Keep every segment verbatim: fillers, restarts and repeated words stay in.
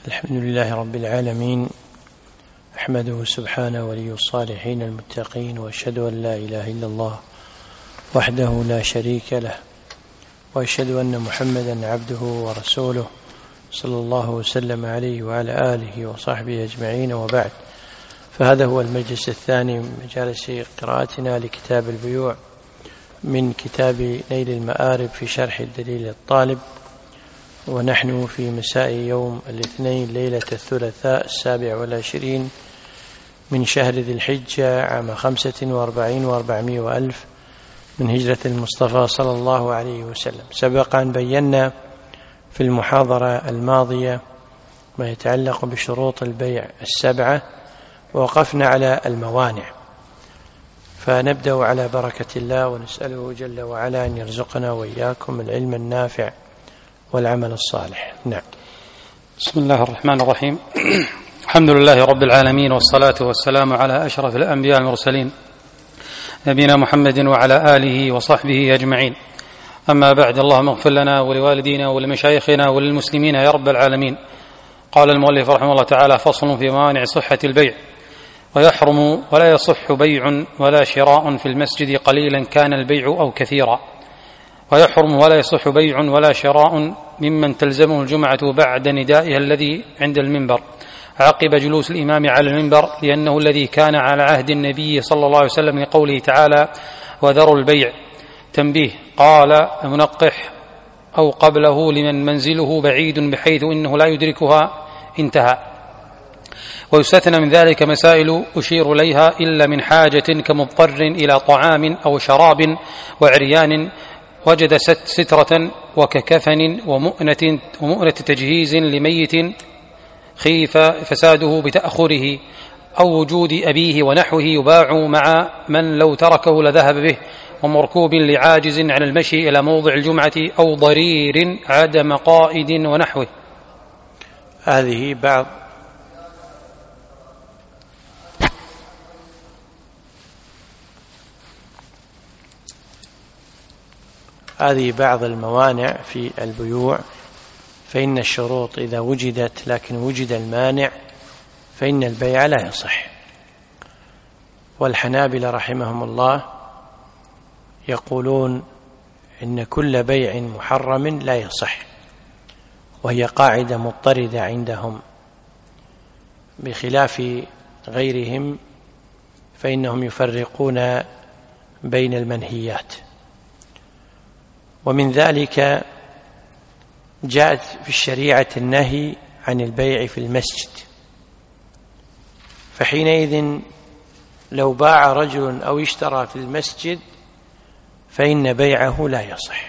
الحمد لله رب العالمين، أحمده سبحانه ولي الصالحين المتقين، وأشهد أن لا إله إلا الله وحده لا شريك له، وأشهد أن محمدا عبده ورسوله صلى الله وسلم عليه وعلى آله وصحبه أجمعين، وبعد. فهذا هو المجلس الثاني من مجالس قراءتنا لكتاب البيوع من كتاب نيل المآرب في شرح الدليل الطالب، ونحن في مساء يوم الاثنين ليلة الثلاثاء السابع والعشرين من شهر ذي الحجة عام خمسة واربعين واربعمائة وألف من هجرة المصطفى صلى الله عليه وسلم. سبق أن بينا في المحاضرة الماضية ما يتعلق بشروط البيع السبعة، ووقفنا على الموانع، فنبدأ على بركة الله ونسأله جل وعلا أن يرزقنا وإياكم العلم النافع والعمل الصالح. نعم. بسم الله الرحمن الرحيم. الحمد لله رب العالمين، والصلاة والسلام على أشرف الأنبياء المرسلين نبينا محمد وعلى آله وصحبه أجمعين. أما بعد، اللهم اغفر لنا ولوالدينا ولمشايخنا وللمسلمين يا رب العالمين. قال المؤلف رحمه الله تعالى: فصل في موانع صحة البيع. ويحرم ولا يصح بيع ولا شراء في المسجد قليلا كان البيع أو كثيرا. ويحرم ولا يصح بيع ولا شراء ممن تلزمه الجمعة بعد ندائها الذي عند المنبر عقب جلوس الإمام على المنبر، لأنه الذي كان على عهد النبي صلى الله عليه وسلم لقوله تعالى: وذروا البيع. تنبيه: قال منقح: أو قبله لمن منزله بعيد بحيث إنه لا يدركها. انتهى. ويستثنى من ذلك مسائل أشير إليها إلا من حاجة كمضطر إلى طعام أو شراب وعريان وجد سترة وككفن ومؤنة, ومؤنة تجهيز لميت خيف فساده بتأخره، أو وجود أبيه ونحوه يباع مع من لو تركه لذهب به، ومركوب لعاجز عن المشي إلى موضع الجمعة، أو ضرير عدم قائد ونحوه. هذه بعض هذه بعض الموانع في البيوع. فإن الشروط إذا وجدت لكن وجد المانع فإن البيع لا يصح. والحنابلة رحمهم الله يقولون إن كل بيع محرم لا يصح، وهي قاعدة مضطردة عندهم، بخلاف غيرهم فإنهم يفرقون بين المنهيات. ومن ذلك جاءت في الشريعة النهي عن البيع في المسجد، فحينئذ لو باع رجل أو اشترى في المسجد فإن بيعه لا يصح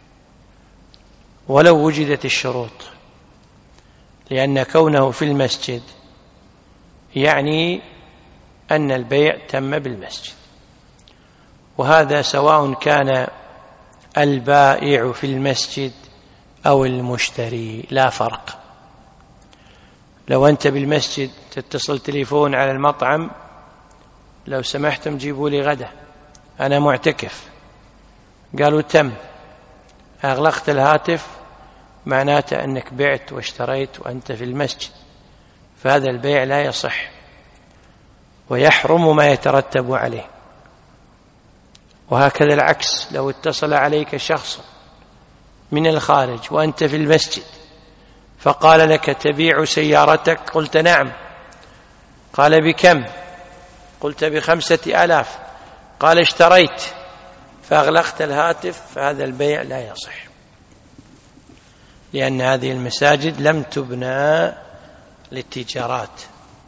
ولو وجدت الشروط، لأن كونه في المسجد يعني أن البيع تم بالمسجد، وهذا سواء كان البائع في المسجد أو المشتري، لا فرق. لو أنت بالمسجد تتصل تليفون على المطعم: لو سمحتم جيبوا لي غدا، أنا معتكف. قالوا تم، أغلقت الهاتف، معناته أنك بعت واشتريت وأنت في المسجد، فهذا البيع لا يصح ويحرم ما يترتب عليه. وهكذا العكس، لو اتصل عليك شخص من الخارج وأنت في المسجد فقال لك: تبيع سيارتك؟ قلت نعم. قال: بكم؟ قلت: بخمسة آلاف. قال: اشتريت، فأغلقت الهاتف، فهذا البيع لا يصح، لأن هذه المساجد لم تبنى للتجارات.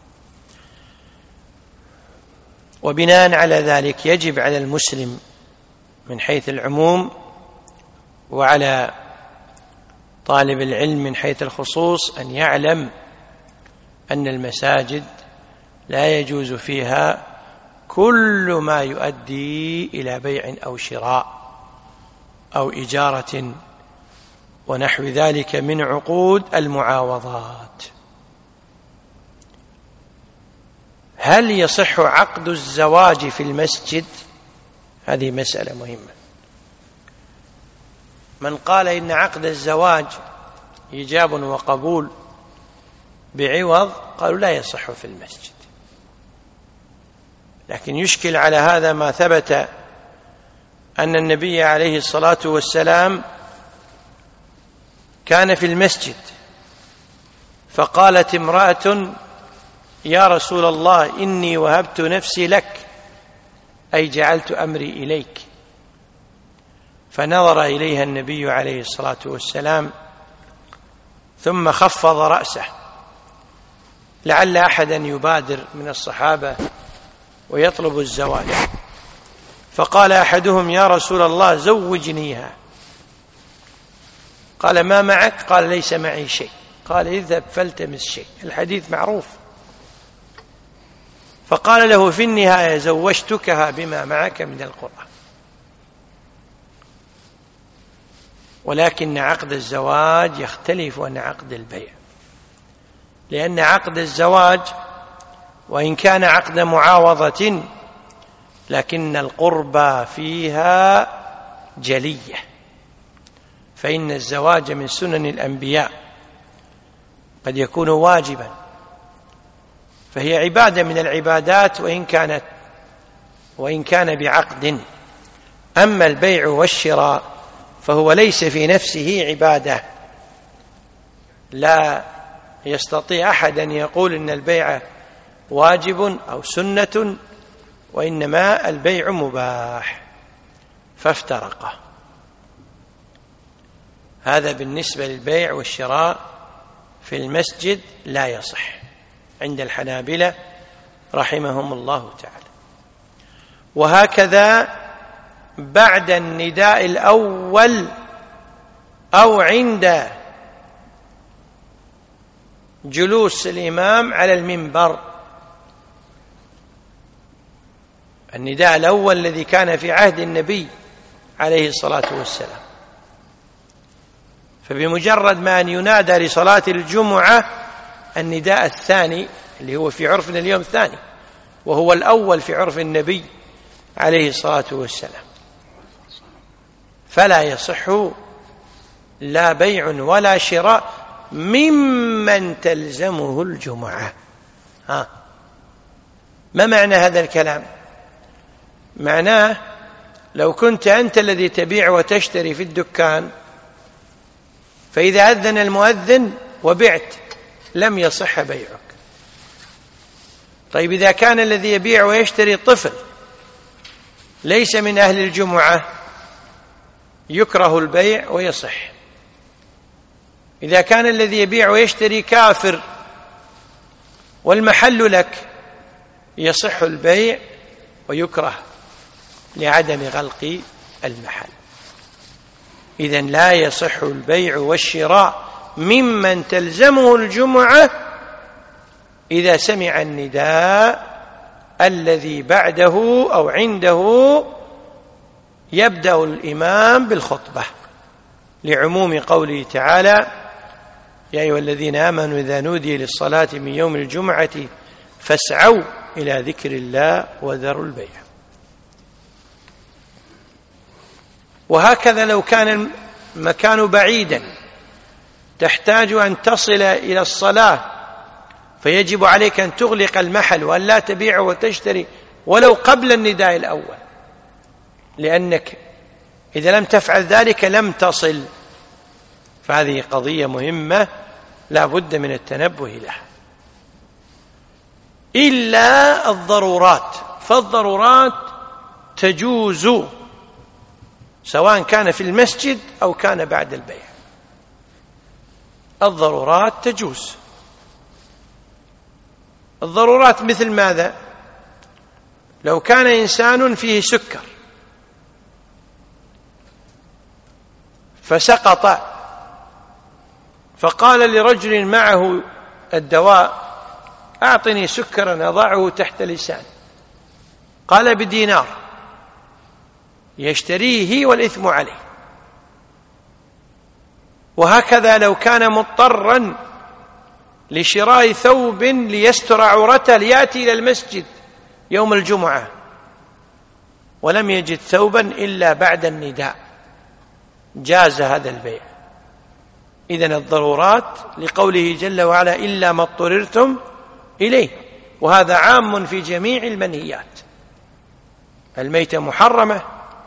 وبناء على ذلك يجب على المسلم من حيث العموم، وعلى طالب العلم من حيث الخصوص، أن يعلم أن المساجد لا يجوز فيها كل ما يؤدي إلى بيع أو شراء أو إجارة ونحو ذلك من عقود المعاوضات. هل يصح عقد الزواج في المسجد؟ هذه مسألة مهمة. من قال إن عقد الزواج إيجاب وقبول بعوض، قالوا لا يصح في المسجد. لكن يشكل على هذا ما ثبت أن النبي عليه الصلاة والسلام كان في المسجد فقالت امرأة: يا رسول الله إني وهبت نفسي لك، أي جعلت أمري إليك. فنظر إليها النبي عليه الصلاة والسلام ثم خفض رأسه، لعل أحدا يبادر من الصحابة ويطلب الزواج، فقال أحدهم: يا رسول الله زوجنيها. قال: ما معك؟ قال: ليس معي شيء. قال: اذهب فالتمس شيء. الحديث معروف. فقال له: في النهاية زوجتكها بما معك من القرآن. ولكن عقد الزواج يختلف عن عقد البيع، لأن عقد الزواج وإن كان عقد معاوضة لكن القربى فيها جلية، فإن الزواج من سنن الأنبياء قد يكون واجبا، فهي عبادة من العبادات وإن كانت وإن كان بعقد. أما البيع والشراء فهو ليس في نفسه عبادة، لا يستطيع أحد أن يقول إن البيع واجب أو سنة، وإنما البيع مباح، فافترقا. هذا بالنسبة للبيع والشراء في المسجد لا يصح عند الحنابلة رحمهم الله تعالى. وهكذا بعد النداء الأول أو عند جلوس الإمام على المنبر. النداء الأول الذي كان في عهد النبي عليه الصلاة والسلام، فبمجرد ما أن ينادى لصلاة الجمعة النداء الثاني اللي هو في عرفنا اليوم الثاني، وهو الأول في عرف النبي عليه الصلاة والسلام، فلا يصح لا بيع ولا شراء ممن تلزمه الجمعة. ها، ما معنى هذا الكلام؟ معناه لو كنت أنت الذي تبيع وتشتري في الدكان، فإذا أذن المؤذن وبعت لم يصح بيعك. طيب إذا كان الذي يبيع ويشتري طفل ليس من أهل الجمعة يكره البيع ويصح. إذا كان الذي يبيع ويشتري كافر والمحل لك يصح البيع ويكره لعدم غلق المحل. إذن لا يصح البيع والشراء ممن تلزمه الجمعة إذا سمع النداء الذي بعده أو عنده يبدأ الإمام بالخطبة، لعموم قوله تعالى: يا أيها الذين آمنوا إذا نودي للصلاة من يوم الجمعة فاسعوا إلى ذكر الله وذروا البيع. وهكذا لو كان المكان بعيدا تحتاج أن تصل إلى الصلاة فيجب عليك أن تغلق المحل وأن لا تبيع وتشتري ولو قبل النداء الأول، لأنك إذا لم تفعل ذلك لم تصل. فهذه قضية مهمة لا بد من التنبه لها، إلا الضرورات، فالضرورات تجوز سواء كان في المسجد أو كان بعد البيع. الضرورات تجوز. الضرورات مثل ماذا؟ لو كان إنسان فيه سكر فسقط، فقال لرجل معه الدواء: أعطني سكرا أضعه تحت لساني. قال: بدينار. يشتريه والإثم عليه. وهكذا لو كان مضطرا لشراء ثوب ليستر عورته ليأتي إلى المسجد يوم الجمعة ولم يجد ثوبا إلا بعد النداء، جاز هذا البيع. إذن الضرورات لقوله جل وعلا إلا ما اضطررتم إليه، وهذا عام في جميع المنهيات. الميتة محرمة،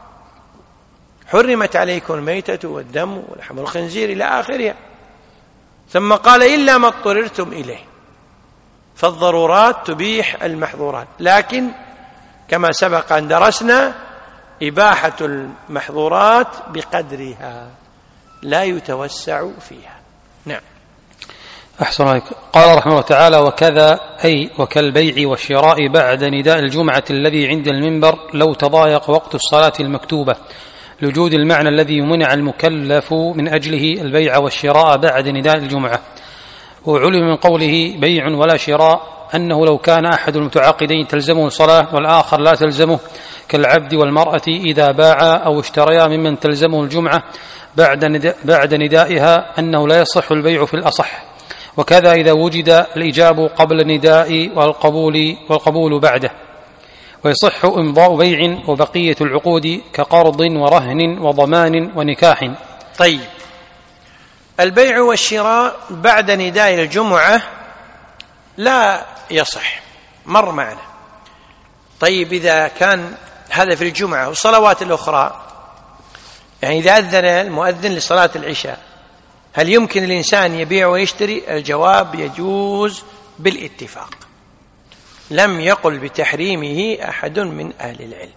حرمت عليكم الميتة والدم ولحم الخنزير إلى آخرها، ثم قال إلا ما اضطررتم إليه، فالضرورات تبيح المحظورات، لكن كما سبق أن درسنا إباحة المحظورات بقدرها لا يتوسع فيها. نعم. أحسن عليك. قال رحمه الله تعالى: وكذا أي وكالبيع والشراء بعد نداء الجمعة الذي عند المنبر لو تضايق وقت الصلاة المكتوبة، لوجود المعنى الذي يمنع المكلف من أجله البيع والشراء بعد نداء الجمعة. وعلم من قوله بيع ولا شراء أنه لو كان أحد المتعاقدين تلزمه الصلاة والآخر لا تلزمه، كالعبد والمرأة إذا باعا أو اشتريا ممن تلزمه الجمعة بعد نداء بعد ندائها أنه لا يصح البيع في الأصح. وكذا إذا وجد الإجاب قبل النداء والقبول والقبول بعده. ويصح إمضاء بيع وبقية العقود كقرض ورهن وضمان ونكاح. طيب، البيع والشراء بعد نداء الجمعة لا يصح، مر معنا. طيب، إذا كان هذا في الجمعة والصلوات الأخرى، يعني إذا أذن المؤذن لصلاة العشاء، هل يمكن الإنسان يبيع ويشتري؟ الجواب يجوز بالاتفاق، لم يقل بتحريمه أحد من أهل العلم،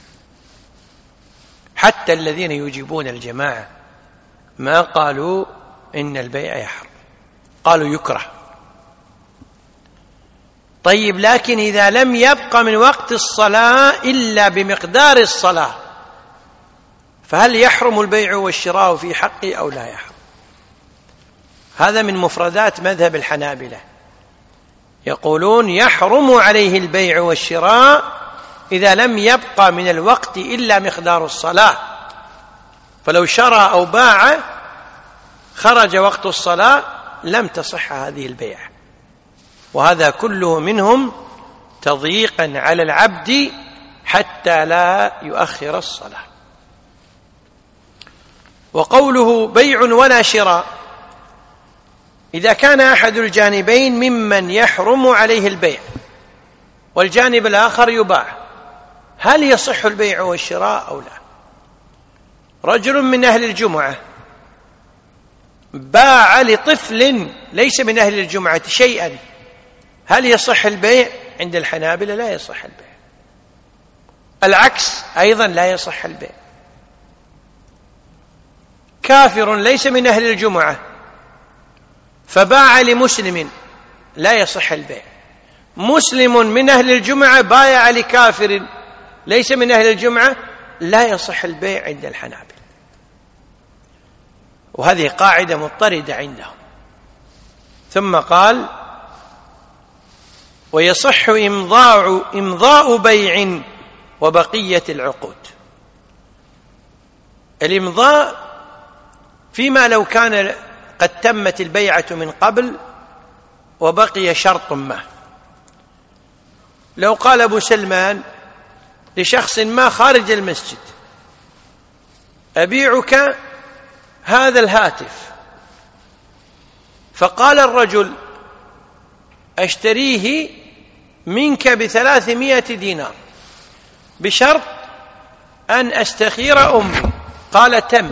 حتى الذين يجيبون الجماعة ما قالوا إن البيع يحرم، قالوا يكره. طيب، لكن إذا لم يبق من وقت الصلاة إلا بمقدار الصلاة، فهل يحرم البيع والشراء في حقه أو لا يحرم؟ هذا من مفردات مذهب الحنابلة، يقولون يحرم عليه البيع والشراء إذا لم يبقى من الوقت إلا مقدار الصلاة، فلو شرى أو باع خرج وقت الصلاة لم تصح هذه البيع. وهذا كله منهم تضييقا على العبد حتى لا يؤخر الصلاة. وقوله بيع ولا شراء، إذا كان أحد الجانبين ممن يحرم عليه البيع والجانب الآخر يباع، هل يصح البيع والشراء أو لا؟ رجل من أهل الجمعة باع لطفل ليس من أهل الجمعة شيئا، هل يصح البيع؟ عند الحنابلة لا يصح البيع. العكس أيضا لا يصح البيع. كافر ليس من أهل الجمعة فباع لمسلم، لا يصح البيع. مسلم من أهل الجمعة بايع لكافر ليس من أهل الجمعة، لا يصح البيع عند الحنابلة. وهذه قاعدة مضطردة عندهم. ثم قال: ويصح إمضاء إمضاء بيع وبقية العقود. الإمضاء فيما لو كان قد تمت البيعة من قبل وبقي شرط ما. لو قال أبو سلمان لشخص ما خارج المسجد: أبيعك هذا الهاتف، فقال الرجل: أشتريه منك بثلاثمائة دينار بشرط أن أستخير أمي، قال: تم.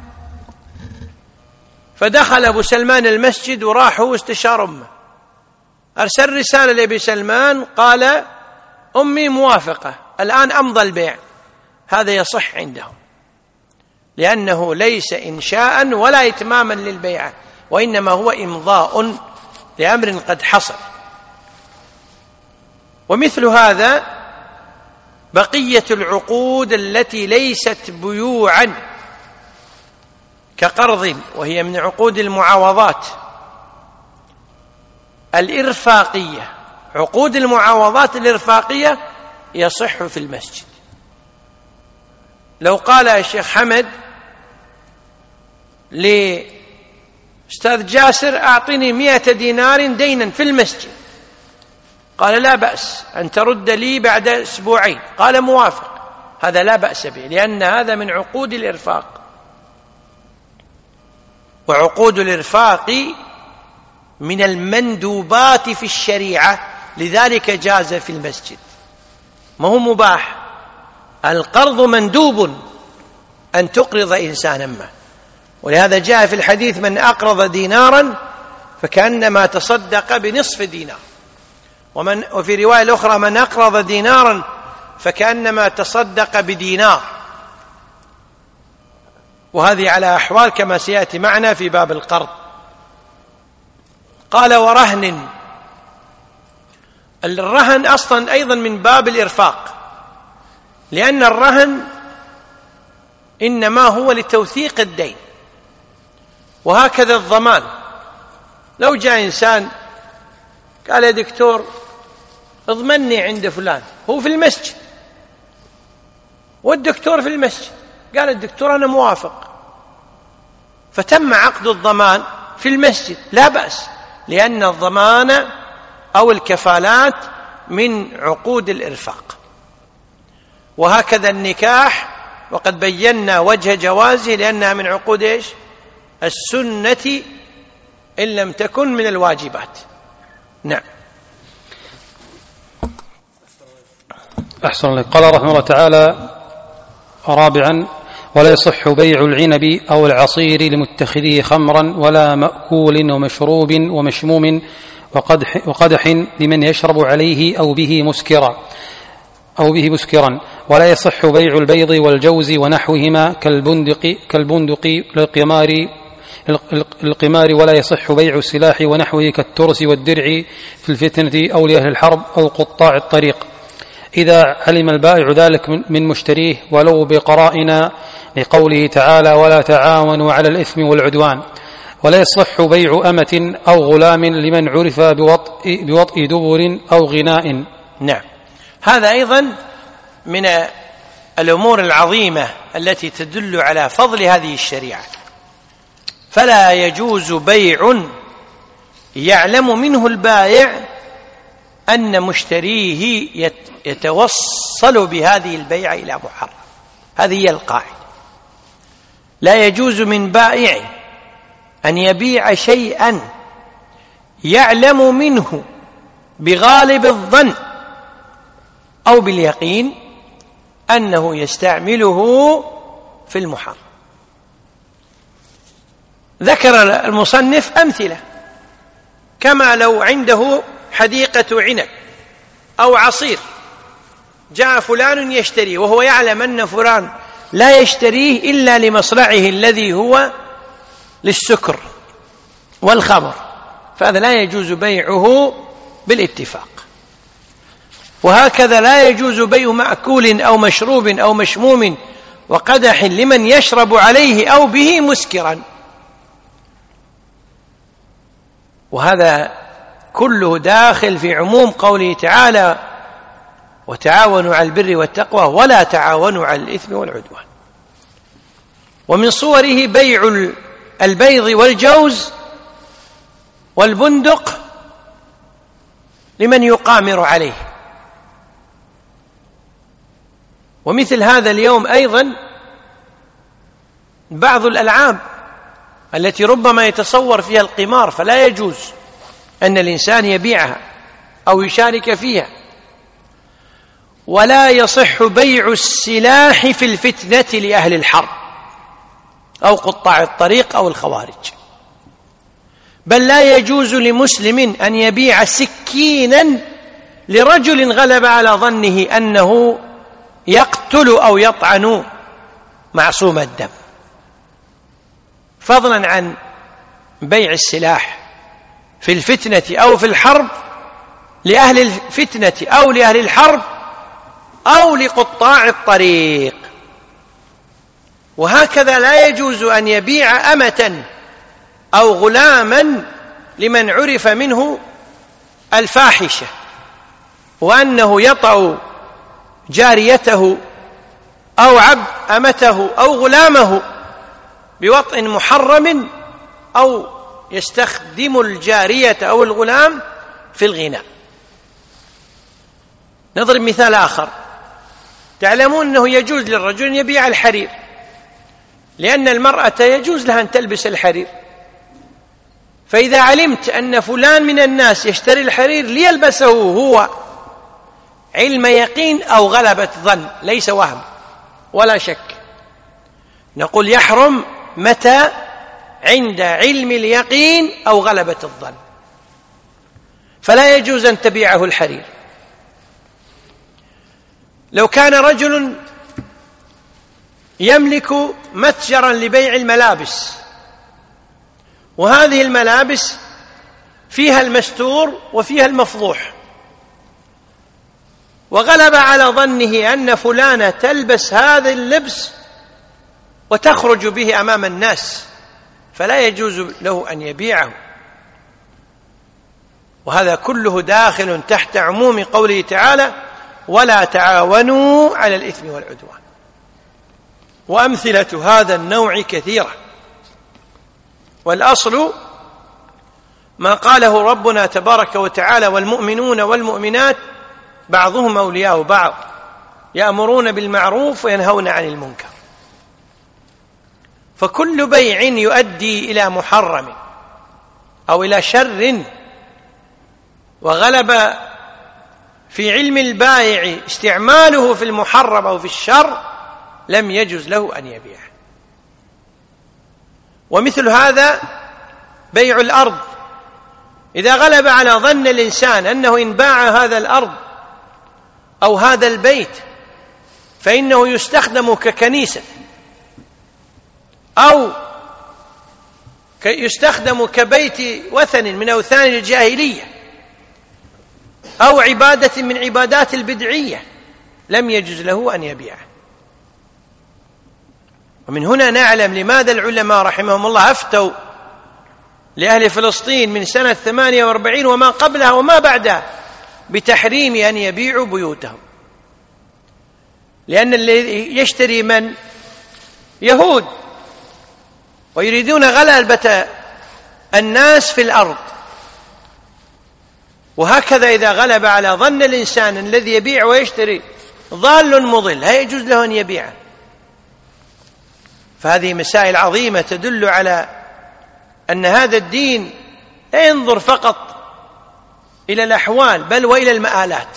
فدخل أبو سلمان المسجد وراح واستشار أمه، أرسل رسالة لأبي سلمان قال: أمي موافقة، الآن أمضى البيع. هذا يصح عندهم، لأنه ليس إنشاء ولا إتماما للبيعة، وإنما هو إمضاء لأمر قد حصل. ومثل هذا بقية العقود التي ليست بيوعا كقرض، وهي من عقود المعاوضات الإرفاقية. عقود المعاوضات الإرفاقية يصح في المسجد. لو قال الشيخ حمد لأستاذ جاسر: أعطني مئة دينار دينا في المسجد، قال: لا بأس أن ترد لي بعد أسبوعين، قال: موافق، هذا لا بأس به، لأن هذا من عقود الإرفاق. وعقود الإرفاق من المندوبات في الشريعة، لذلك جاز في المسجد، ما هو مباح. القرض مندوب أن تقرض إنسانا ما، ولهذا جاء في الحديث: من أقرض دينارا فكأنما تصدق بنصف دينار، ومن وفي رواية الأخرى: من أقرض دينارا فكأنما تصدق بدينار. وهذه على أحوال كما سيأتي معنا في باب القرض. قال: ورهن. الرهن أصلا أيضا من باب الإرفاق، لأن الرهن إنما هو لتوثيق الدين، وهكذا الضمان. لو جاء إنسان قال: يا دكتور اضمني عند فلان، هو في المسجد والدكتور في المسجد، قال الدكتور أنا موافق، فتم عقد الضمان في المسجد، لا بأس، لأن الضمان أو الكفالات من عقود الإرفاق. وهكذا النكاح، وقد بينا وجه جوازه لأنها من عقود إيش؟ السنة إن لم تكن من الواجبات. نعم. أحسن الله. قال رحمه الله تعالى: رابعا: ولا يصح بيع العنب أو العصير لمتخذيه خمرا ولا مأكول ومشروب ومشموم وقدح, وقدح لمن يشرب عليه أو به مسكرا أو به مسكرا ولا يصح بيع البيض والجوز ونحوهما كالبندق كالبندق للقمار القمار ولا يصح بيع السلاح ونحوه كالترس والدرع في الفتنة أو لأهل الحرب أو قطاع الطريق إذا علم البائع ذلك من مشتريه ولو بقرائنا، لقوله تعالى: ولا تعاونوا على الإثم والعدوان. ولا يصح بيع أمة أو غلام لمن عرف بوطء, بوطء دبر أو غناء. نعم. هذا أيضا من الأمور العظيمة التي تدل على فضل هذه الشريعة. فلا يجوز بيع يعلم منه البائع أن مشتريه يتوصل بهذه البيعة إلى محرم. هذه هي القاعدة. لا يجوز من بائع أن يبيع شيئا يعلم منه بغالب الظن أو باليقين أنه يستعمله في المحرم. ذكر المصنف أمثلة، كما لو عنده حديقة عنب أو عصير، جاء فلان يشتري وهو يعلم أن فلان لا يشتريه إلا لمصرعه الذي هو للسكر والخمر، فهذا لا يجوز بيعه بالاتفاق. وهكذا لا يجوز بيع مأكول أو مشروب أو مشموم وقدح لمن يشرب عليه أو به مسكرا. وهذا كله داخل في عموم قوله تعالى: وتعاونوا على البر والتقوى ولا تعاونوا على الإثم والعدوان. ومن صوره بيع البيض والجوز والبندق لمن يقامر عليه. ومثل هذا اليوم أيضا بعض الألعاب التي ربما يتصور فيها القمار، فلا يجوز أن الإنسان يبيعها أو يشارك فيها. ولا يصح بيع السلاح في الفتنة لأهل الحرب أو قطاع الطريق أو الخوارج، بل لا يجوز لمسلم أن يبيع سكينا لرجل غلب على ظنه أنه يقتل أو يطعن معصوم الدم، فضلا عن بيع السلاح في الفتنة أو في الحرب لأهل الفتنة أو لأهل الحرب أو لقطاع الطريق. وهكذا لا يجوز أن يبيع أمة أو غلاما لمن عرف منه الفاحشة وأنه يطأ جاريته أو عبد أمته أو غلامه بوطء محرم أو يستخدم الجارية أو الغلام في الغناء. نضرب مثال آخر. تعلمون أنه يجوز للرجل أن يبيع الحرير، لأن المرأة يجوز لها أن تلبس الحرير فإذا علمت أن فلان من الناس يشتري الحرير ليلبسه هو علم يقين أو غلبة ظن، ليس وهم ولا شك، نقول يحرم متى؟ عند علم اليقين أو غلبة الظن، فلا يجوز أن تبيعه الحرير. لو كان رجل يملك متجرا لبيع الملابس، وهذه الملابس فيها المستور وفيها المفضوح، وغلب على ظنه أن فلانة تلبس هذا اللبس وتخرج به أمام الناس، فلا يجوز له أن يبيعه. وهذا كله داخل تحت عموم قوله تعالى: ولا تعاونوا على الإثم والعدوان. وأمثلة هذا النوع كثيرة، والأصل ما قاله ربنا تبارك وتعالى: والمؤمنون والمؤمنات بعضهم أولياء بعض يأمرون بالمعروف وينهون عن المنكر. فكل بيع يؤدي إلى محرم أو إلى شر وغلب في علم البائع استعماله في المحرم أو في الشر لم يجوز له أن يبيعه. ومثل هذا بيع الأرض، إذا غلب على ظن الإنسان أنه إن باع هذا الأرض أو هذا البيت فإنه يستخدم ككنيسة أو يستخدم كبيت وثن من أوثان الجاهلية أو عبادة من عبادات البدعية، لم يجوز له أن يبيعه. ومن هنا نعلم لماذا العلماء رحمهم الله أفتوا لأهل فلسطين من سنة ثمانية وأربعين وما قبلها وما بعدها بتحريم أن يبيعوا بيوتهم، لأن الذي يشتري من يهود ويريدون غلبة الناس في الأرض، وهكذا إذا غلب على ظن الإنسان الذي يبيع ويشتري ضال مضل لا يجوز له أن يبيعه. فهذه مسائل عظيمة تدل على أن هذا الدين لا ينظر فقط إلى الأحوال بل وإلى المآلات.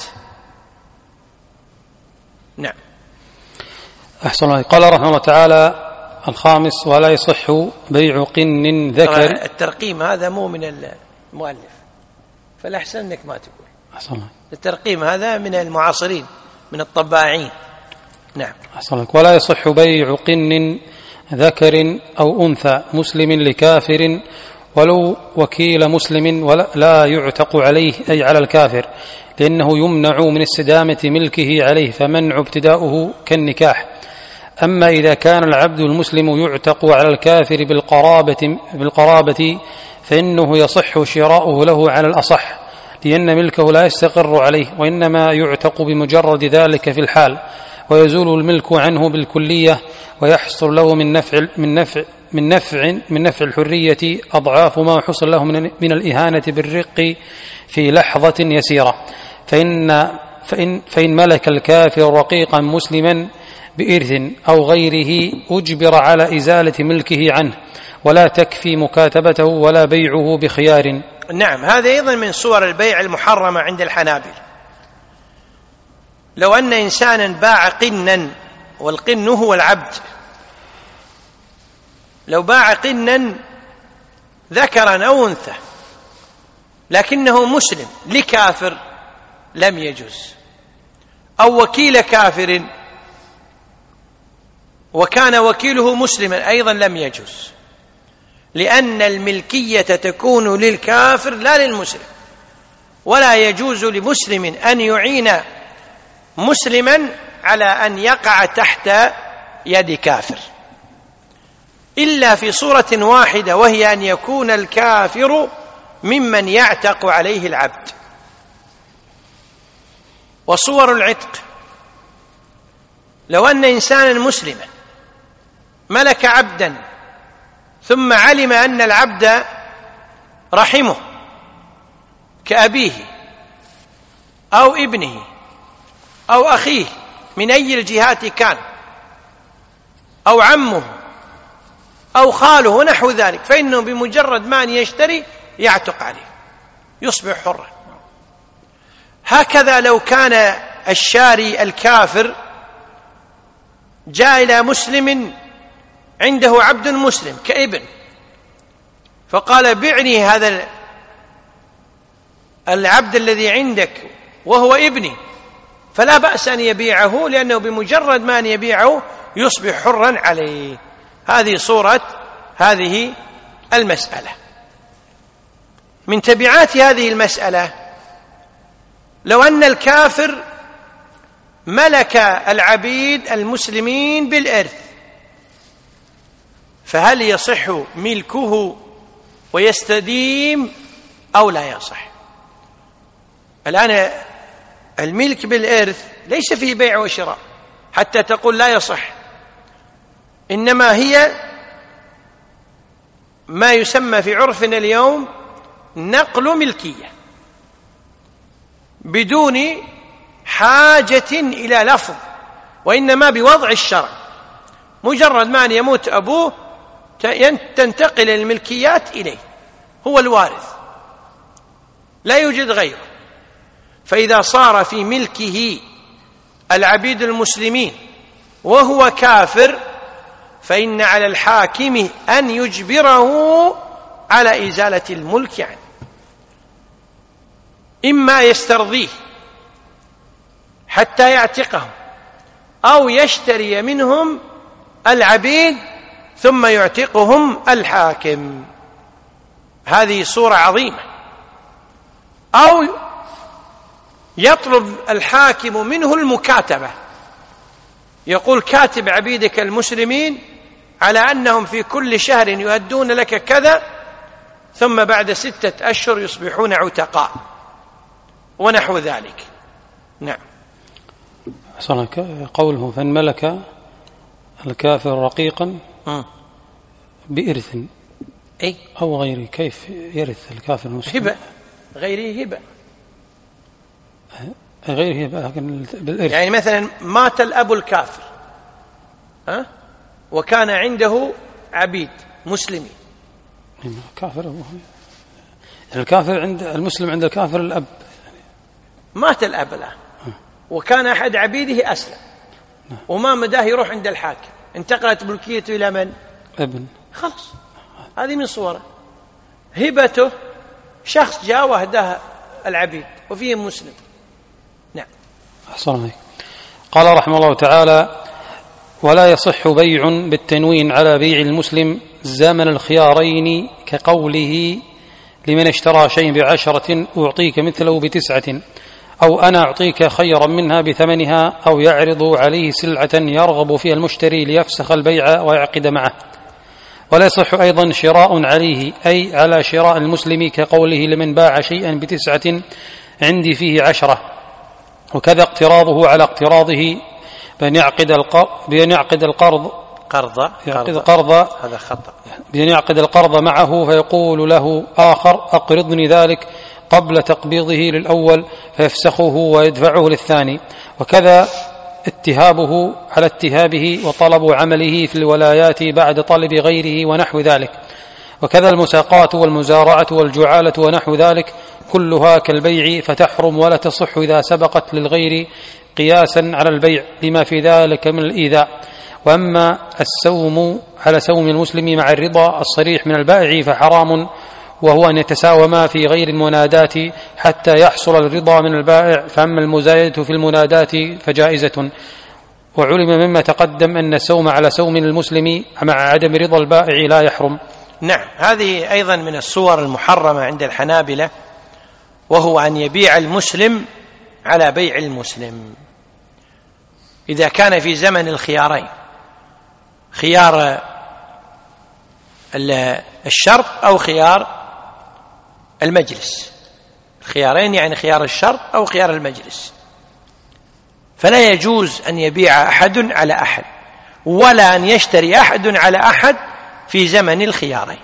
نعم. أحسن الله. قال رحمه الله تعالى: الخامس: ولا يصح بيع قن ذكر. الترقيم هذا مو من المؤلف، فالأحسن أنك ما تقول. أحسن الله. الترقيم هذا من المعاصرين من الطباعين. نعم. أحسن الله. ولا يصح بيع قن ذكر أو أنثى مسلم لكافر ولو وكيل مسلم ولا لا يعتق عليه أي على الكافر، لأنه يمنع من استدامة ملكه عليه، فمنع ابتداؤه كالنكاح. أما إذا كان العبد المسلم يعتق على الكافر بالقرابة, بالقرابة فإنه يصح شراؤه له على الأصح، لأن ملكه لا يستقر عليه، وإنما يعتق بمجرد ذلك في الحال، ويزول الملك عنه بالكلية، ويحصل له من نفع من نفع من نفع من نفع الحرية أضعاف ما حصل له من, من الإهانة بالرق في لحظة يسيرة. فإن فإن فإن ملك الكافر رقيقا مسلما بإرث أو غيره أجبر على إزالة ملكه عنه، ولا تكفي مكاتبته ولا بيعه بخيار. نعم. هذا أيضا من صور البيع المحرمة عند الحنابلة. لو أن إنسانا باع قنا، والقن هو العبد، لو باع قنا ذكرا أو أنثى لكنه مسلم لكافر لم يجوز، أو وكيل كافر وكان وكيله مسلما أيضا لم يجوز، لأن الملكية تكون للكافر لا للمسلم، ولا يجوز لمسلم أن يعين مسلما على أن يقع تحت يد كافر إلا في صورة واحدة، وهي أن يكون الكافر ممن يعتق عليه العبد. وصور العتق: لو أن إنسانا مسلما ملك عبدا ثم علم أن العبد رحمه كأبيه أو ابنه أو أخيه من أي الجهات كان، أو عمه أو خاله ونحو ذلك، فإنه بمجرد ما أن يشتري يعتق عليه يصبح حرا. هكذا لو كان الشاري الكافر جاء إلى مسلم عنده عبد مسلم كابن فقال بعني هذا العبد الذي عندك وهو ابني، فلا بأس أن يبيعه، لأنه بمجرد ما أن يبيعه يصبح حرا عليه. هذه صورة هذه المسألة. من تبعات هذه المسألة لو أن الكافر ملك العبيد المسلمين بالإرث، فهل يصح ملكه ويستديم أو لا يصح؟ الآن الملك بالإرث ليس فيه بيع وشراء حتى تقول لا يصح، إنما هي ما يسمى في عرفنا اليوم نقل ملكية بدون حاجة إلى لفظ، وإنما بوضع الشرع. مجرد ما أن يموت أبوه تنتقل الملكيات إليه، هو الوارث لا يوجد غيره. فإذا صار في ملكه العبيد المسلمين وهو كافر فإن على الحاكم أن يجبره على إزالة الملك عنه، إما يسترضيه حتى يعتقهم أو يشتري منهم العبيد ثم يعتقهم الحاكم. هذه صورة عظيمة. أو يطلب الحاكم منه المكاتبة، يقول كاتب عبيدك المسلمين على أنهم في كل شهر يؤدون لك كذا، ثم بعد ستة أشهر يصبحون عتقاء ونحو ذلك. نعم. قوله فإن ملك الكافر رقيقا بإرث أي أو غيره، كيف يرث الكافر المسلم؟ هبة، غيره هبة، غيره هبة بالإرث. يعني مثلا مات الأب الكافر ها وكان عنده عبيد مسلمين. كافر الكافر عند المسلم عند الكافر الأب، مات الأب الآن وكان أحد عبيده أسلم وما مداه يروح عند الحاكم، انتقلت ملكيته إلى من؟ ابن. خلاص هذه من صوره. هبته شخص جاء وهداه العبيد وفيه مسلم. نعم. أحسن. قال رحمه الله تعالى: ولا يصح بيع بالتنوين على بيع المسلم زمن الخيارين، كقوله لمن اشترى شيء بعشرة أعطيك مثله بتسعة، أو أنا أعطيك خيرا منها بثمنها، أو يعرض عليه سلعة يرغب فيها المشتري ليفسخ البيع ويعقد معه. ولا يصح أيضا شراء عليه، أي على شراء المسلم، كقوله لمن باع شيئا بتسعة عندي فيه عشرة، وكذا اقتراضه على اقتراضه بأن يعقد القرض بأن يعقد القرض قرض يعقد قرض هذا خطأ، بأن يعقد القرض معه فيقول له آخر أقرضني ذلك قبل تقبيضه للأول فيفسخه ويدفعه للثاني، وكذا اتهابه على اتهابه وطلب عمله في الولايات بعد طلب غيره ونحو ذلك، وكذا المساقات والمزارعة والجعالة ونحو ذلك كلها كالبيع فتحرم ولا تصح إذا سبقت للغير قياسا على البيع لما في ذلك من الإيذاء. وأما السوم على سوم المسلم مع الرضا الصريح من البائع فحرام، وهو أن يتساوما في غير المنادات حتى يحصل الرضا من البائع، فأما المزايدة في المنادات فجائزة. وعلم مما تقدم أن السوم على سوم المسلم مع عدم رضا البائع لا يحرم. نعم. هذه أيضا من الصور المحرمة عند الحنابلة، وهو أن يبيع المسلم على بيع المسلم إذا كان في زمن الخيارين، خيار الشرط أو خيار المجلس. الخيارين يعني خيار الشرط أو خيار المجلس، فلا يجوز أن يبيع أحد على أحد ولا أن يشتري أحد على أحد في زمن الخيارين.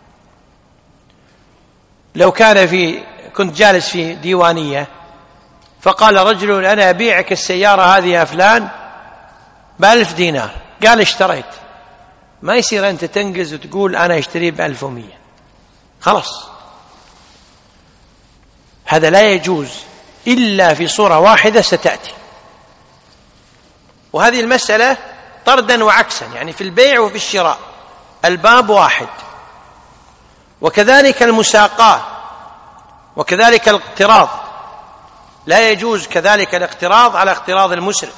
لو كان في كنت جالس في ديوانية فقال رجل أنا أبيعك السيارة هذه يا فلان بألف دينار، قال اشتريت، ما يصير أنت تنقز وتقول أنا اشتري بألف ومية، خلاص هذا لا يجوز إلا في صورة واحدة ستأتي، وهذه المسألة طردا وعكسا، يعني في البيع وفي الشراء الباب واحد. وكذلك المساقاة، وكذلك الاقتراض، لا يجوز كذلك الاقتراض على اقتراض المسرف،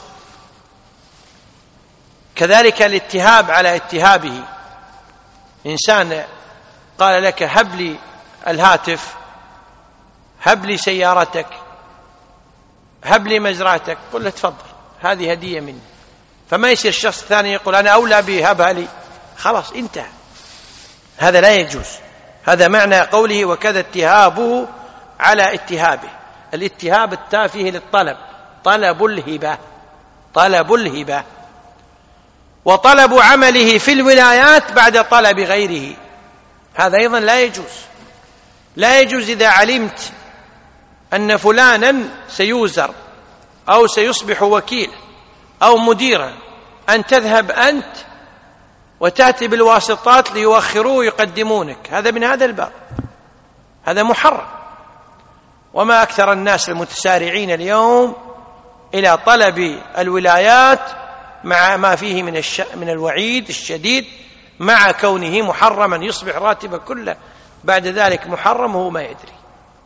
كذلك الاتهاب على اتهابه. إنسان قال لك هب لي الهاتف، هب لي سيارتك، هب لي مزرعتك، قل له تفضل هذه هدية مني، فما يصير الشخص الثاني يقول أنا أولى به هبها لي، خلاص انتهى. هذا لا يجوز. هذا معنى قوله وكذا اتهابه على اتهابه. الاتهاب التاء فيه للطلب، طلب الهبة، طلب الهبة. وطلب عمله في الولايات بعد طلب غيره، هذا أيضا لا يجوز. لا يجوز إذا علمت أن فلانا سيوزر أو سيصبح وكيل أو مديرا أن تذهب أنت وتأتي بالواسطات ليؤخروه يقدمونك، هذا من هذا الباب، هذا محرم. وما أكثر الناس المتسارعين اليوم إلى طلب الولايات مع ما فيه من, الش... من الوعيد الشديد، مع كونه محرما يصبح راتبه كله بعد ذلك محرم وهو ما يدري.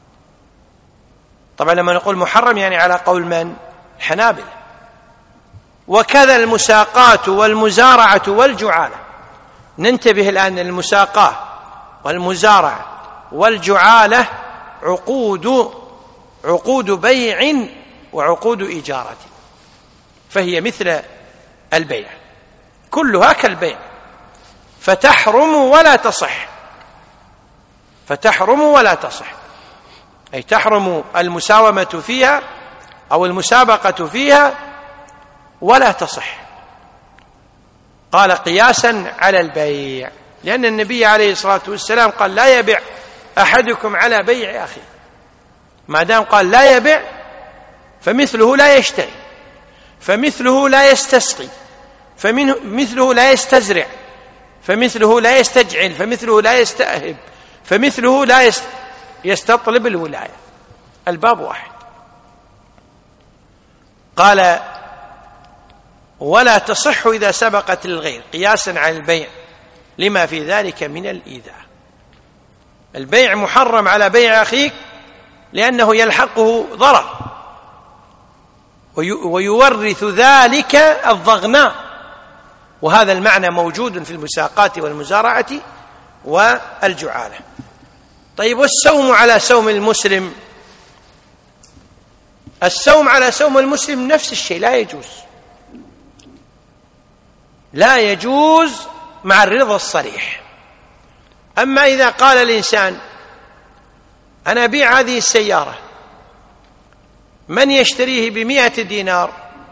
طبعا لما نقول محرم يعني على قول من؟ الحنابلة. وكذا المساقات والمزارعة والجعالة. ننتبه الآن، المساقاة والمزارعة والجعالة عقود عقود بيع وعقود إجارة، فهي مثل البيع، كلها كالبيع، فتحرم ولا تصح، فتحرم ولا تصح، أي تحرم المساومة فيها أو المسابقة فيها ولا تصح. قال قياسا على البيع، لأن النبي عليه الصلاة والسلام قال لا يبيع أحدكم على بيع أخيه. ما دام قال لا يبيع فمثله لا يشتري، فمثله لا يستسقي، فمثله لا يستزرع، فمثله لا يستجعل، فمثله لا يستأهب، فمثله لا يستطلب الولاية. الباب واحد. قال ولا تصح إذا سبقت الغير قياسا على البيع لما في ذلك من الإيذاء. البيع محرم على بيع أخيك لأنه يلحقه ضرر ويورث ذلك الضغناء، وهذا المعنى موجود في المساقات والمزارعة والجعالة. طيب والسوم على سوم المسلم؟ السوم على سوم المسلم نفس الشيء، لا يجوز، لا يجوز مع الرضا الصريح. أما إذا قال الإنسان أنا أبيع هذه السيارة، من يشتريه بمئة دينار؟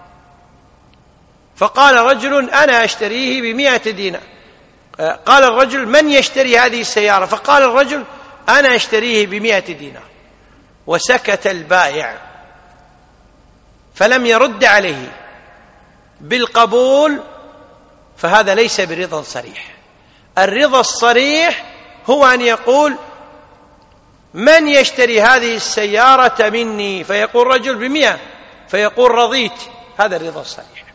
فقال رجل أنا أشتريه بمئة دينار. قال الرجل من يشتري هذه السيارة؟ فقال الرجل أنا أشتريه بمئة دينار. وسكت البائع فلم يرد عليه بالقبول، فهذا ليس برضا صريح. الرضا الصريح هو أن يقول من يشتري هذه السيارة مني؟ فيقول رجل بمئة، فيقول رضيت، هذا الرضا الصريح.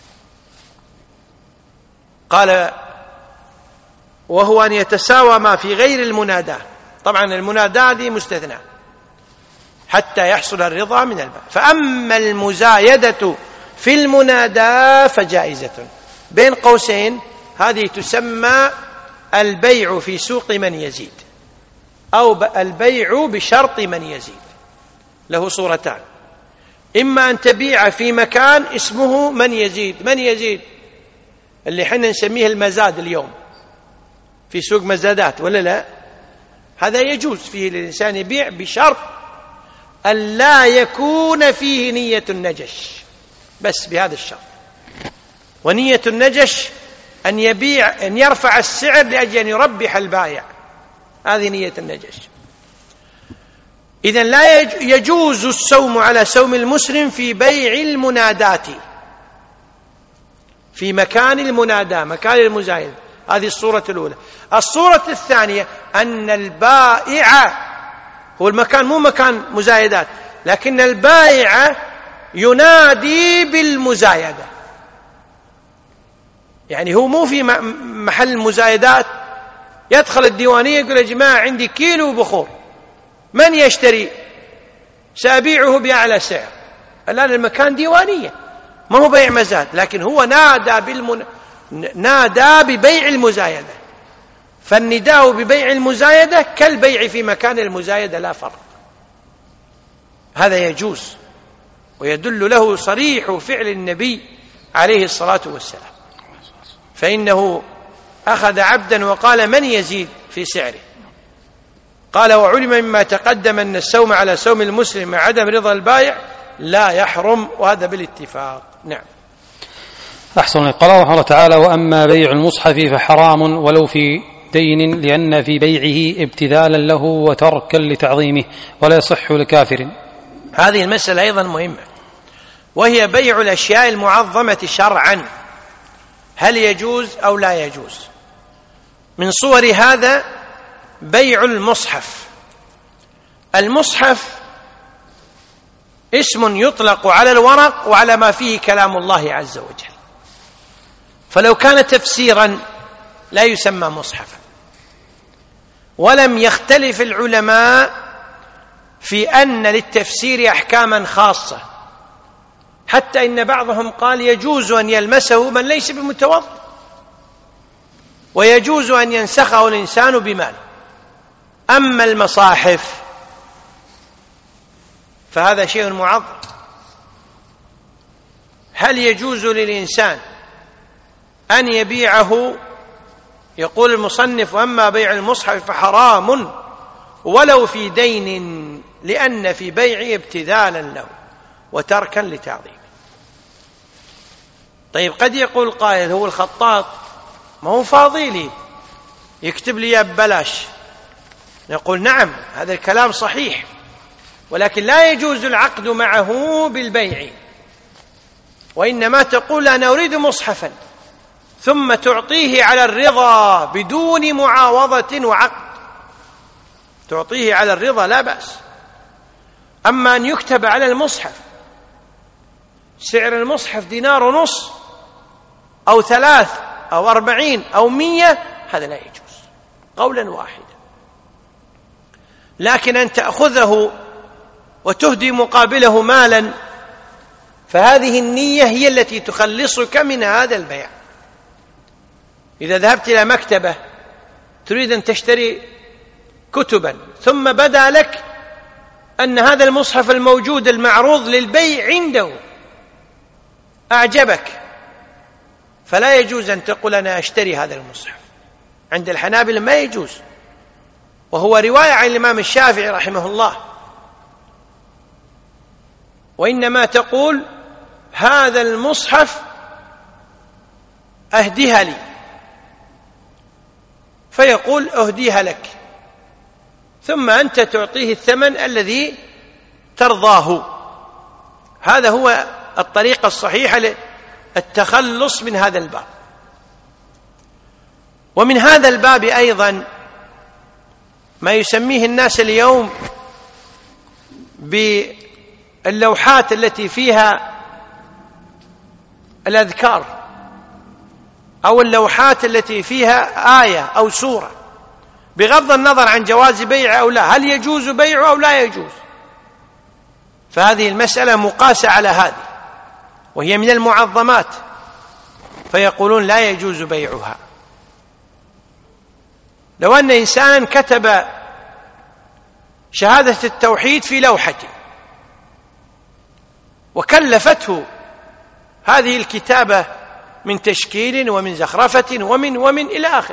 قال وهو أن يتساوى ما في غير المناداة. طبعا المناداة دي مستثنى حتى يحصل الرضا من البائع. فأما المزايدة في المناداة فجائزة، بين قوسين هذه تسمى البيع في سوق من يزيد، أو البيع بشرط من يزيد. له صورتان، إما أن تبيع في مكان اسمه من يزيد، من يزيد اللي حنا نسميه المزاد اليوم في سوق مزادات، ولا لا؟ هذا يجوز فيه للإنسان يبيع بشرط أن لا يكون فيه نية النجش، بس بهذا الشرط. ونية النجش أن يبيع، أن يرفع السعر لأجل أن يربح البائع، هذه نية النجش. إذن لا يجوز السوم على سوم المسلم في بيع المنادات، في مكان المناداة، مكان المزايد. هذه الصورة الأولى. الصورة الثانية أن البائع هو المكان مو مكان مزايدات، لكن البائع ينادي بالمزايدة، يعني هو مو في محل مزايدات، يدخل الديوانية يقول يا جماعة عندي كيلو بخور، من يشتري؟ سأبيعه بأعلى سعر. الآن المكان ديوانية، ما هو بيع مزاد، لكن هو نادى بالمن... نادى ببيع المزايدة، فالنداء ببيع المزايدة كالبيع في مكان المزايدة لا فرق. هذا يجوز، ويدل له صريح فعل النبي عليه الصلاة والسلام، فإنه أخذ عبدا وقال من يزيد في سعره؟ قال وعلم مما تقدم أن السوم على سوم المسلم مع عدم رضا البائع لا يحرم، وهذا بالاتفاق. نعم. أحسن. قال رحمه الله تعالى وأما بيع المصحف فحرام ولو في دين، لأن في بيعه ابتذالا له وتركا لتعظيمه، ولا يصح لكافر. هذه المسألة أيضا مهمة، وهي بيع الأشياء المعظمة شرعا، هل يجوز أو لا يجوز؟ من صور هذا بيع المصحف. المصحف اسم يطلق على الورق وعلى ما فيه كلام الله عز وجل، فلو كان تفسيرا لا يسمى مصحفا. ولم يختلف العلماء في أن للتفسير أحكاما خاصة، حتى إن بعضهم قال يجوز أن يلمسه من ليس بمتوضئ، ويجوز أن ينسخه الإنسان بمال. أما المصاحف فهذا شيء معظم، هل يجوز للإنسان أن يبيعه؟ يقول المصنف وأما بيع المصحف فحرام ولو في دين، لأن في بيعه ابتذالا له وتركا لتعظيمه. طيب قد يقول قائل هو الخطاط ما هو فاضي يكتب لي ببلاش، نقول نعم هذا الكلام صحيح، ولكن لا يجوز العقد معه بالبيع، وإنما تقول أنا أريد مصحفا ثم تعطيه على الرضا بدون معاوضة وعقد، تعطيه على الرضا لا بأس. أما أن يكتب على المصحف سعر المصحف دينار ونص أو ثلاث أو أربعين أو مية، هذا لا يجوز قولا واحدا. لكن أن تأخذه وتهدي مقابله مالا، فهذه النية هي التي تخلصك من هذا البيع. إذا ذهبت إلى مكتبة تريد أن تشتري كتبا، ثم بدا لك أن هذا المصحف الموجود المعروض للبيع عنده أعجبك، فلا يجوز أن تقول أنا أشتري هذا المصحف. عند الحنابلة ما يجوز، وهو رواية عن الإمام الشافعي رحمه الله، وإنما تقول هذا المصحف أهديها لي، فيقول أهديها لك، ثم أنت تعطيه الثمن الذي ترضاه. هذا هو الطريقة الصحيحة للتخلص من هذا الباب. ومن هذا الباب أيضا ما يسميه الناس اليوم باللوحات التي فيها الأذكار، أو اللوحات التي فيها آية أو سورة، بغض النظر عن جواز بيع أو لا، هل يجوز بيعه أو لا يجوز؟ فهذه المسألة مقاسة على هذه، وهي من المعظمات، فيقولون لا يجوز بيعها. لو أن إنسانا كتب شهادة التوحيد في لوحة وكلفته هذه الكتابة من تشكيل ومن زخرفة ومن ومن إلى آخر،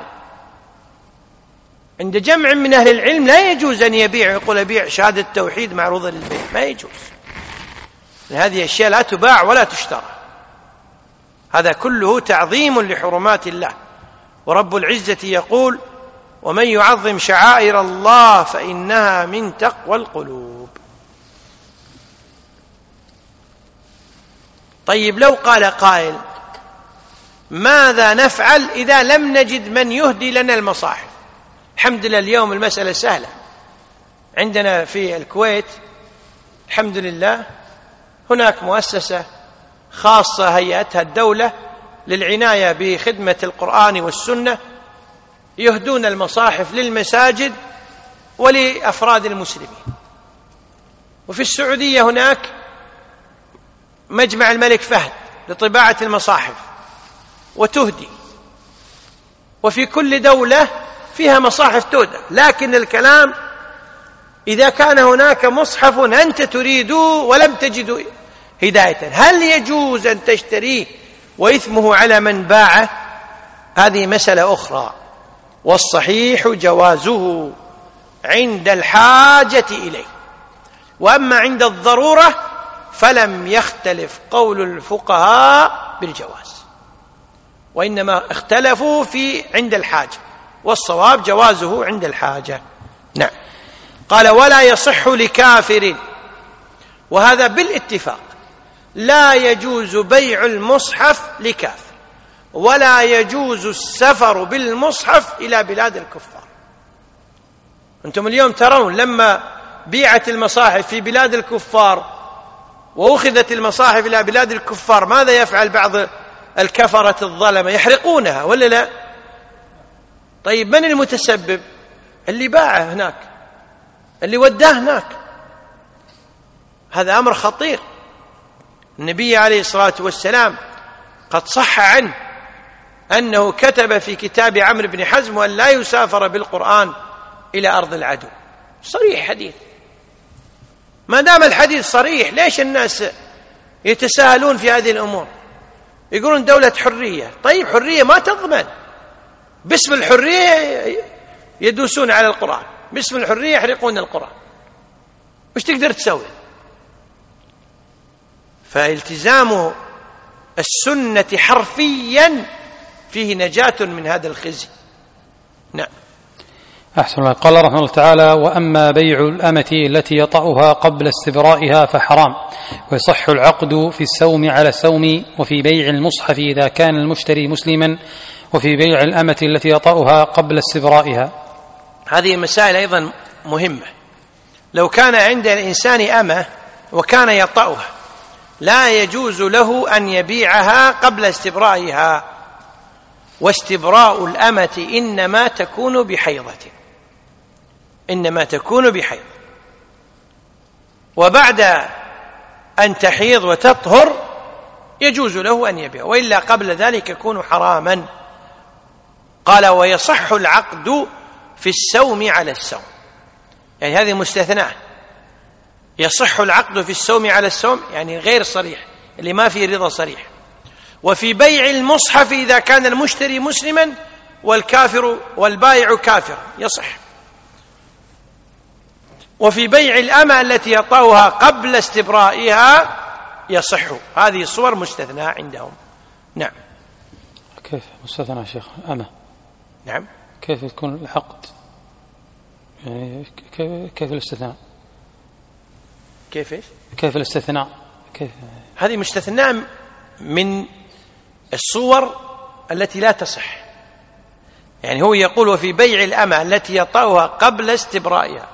عند جمع من أهل العلم لا يجوز أن يبيع، يقول أبيع شهادة التوحيد معروضة للبيع، ما يجوز. هذه الأشياء لا تباع ولا تشترى، هذا كله تعظيم لحرمات الله. ورب العزة يقول ومن يعظم شعائر الله فإنها من تقوى القلوب. طيب لو قال قائل ماذا نفعل إذا لم نجد من يهدي لنا المصاحف؟ الحمد لله اليوم المسألة سهلة، عندنا في الكويت الحمد لله هناك مؤسسة خاصة هيئتها الدولة للعناية بخدمة القرآن والسنة، يهدون المصاحف للمساجد ولأفراد المسلمين. وفي السعودية هناك مجمع الملك فهد لطباعة المصاحف وتهدي، وفي كل دولة فيها مصاحف تهدى. لكن الكلام إذا كان هناك مصحف أنت تريده ولم تجد هداية، هل يجوز أن تشتريه وإثمه على من باعه؟ هذه مسألة أخرى، والصحيح جوازه عند الحاجة إليه، وأما عند الضرورة فلم يختلف قول الفقهاء بالجواز، وإنما اختلفوا في عند الحاجة، والصواب جوازه عند الحاجة. نعم. قال ولا يصح لكافر، وهذا بالاتفاق، لا يجوز بيع المصحف لكافر، ولا يجوز السفر بالمصحف إلى بلاد الكفار. أنتم اليوم ترون لما بيعت المصاحف في بلاد الكفار وأخذت المصاحف إلى بلاد الكفار ماذا يفعل بعض الكفرة الظلمة؟ يحرقونها ولا لا؟ طيب من المتسبب؟ اللي باعه هناك، اللي وداه هناك. هذا أمر خطير. النبي عليه الصلاة والسلام قد صح عنه أنه كتب في كتاب عمرو بن حزم أن لا يسافر بالقرآن إلى أرض العدو. صريح حديث. ما دام الحديث صريح ليش الناس يتساهلون في هذه الأمور؟ يقولون دولة حرية. طيب حرية ما تضمن، باسم الحرية يدوسون على القرآن، باسم الحرية يحرقون القرآن، وش تقدر تسوي؟ فالتزام السنة حرفيا فيه نجاة من هذا الخزي. نعم. أحسن الله. قال رحمه الله تعالى: وأما بيع الأمة التي يطأها قبل استبرائها فحرام، ويصح العقد في السوم على السوم، وفي بيع المصحف إذا كان المشتري مسلما، وفي بيع الأمة التي يطأها قبل استبرائها. هذه مسائل أيضا مهمة. لو كان عند الإنسان أمة وكان يطأها لا يجوز له أن يبيعها قبل استبرائها، واستبراء الأمة إنما تكون بحيضة، إنما تكون بحيض، وبعد أن تحيض وتطهر يجوز له أن يبيع، وإلا قبل ذلك يكون حراما. قال ويصح العقد في السوم على السوم، يعني هذه مستثناء. يصح العقد في السوم على السوم يعني غير صريح، اللي ما فيه رضا صريح. وفي بيع المصحف إذا كان المشتري مسلما والكافر والبائع كافر يصح. وفي بيع الأمة التي يطأها قبل استبرائها يصح. هذه الصور مستثناء عندهم. نعم. كيف مستثناء يا شيخ؟ أمة. نعم. كيف يكون العقد؟ يعني كيف الاستثناء؟ كيف إيش؟ كيف الاستثناء؟ كيف؟ هذه مستثناء من الصور التي لا تصح. يعني هو يقول وفي بيع الأمة التي يطأها قبل استبرائها.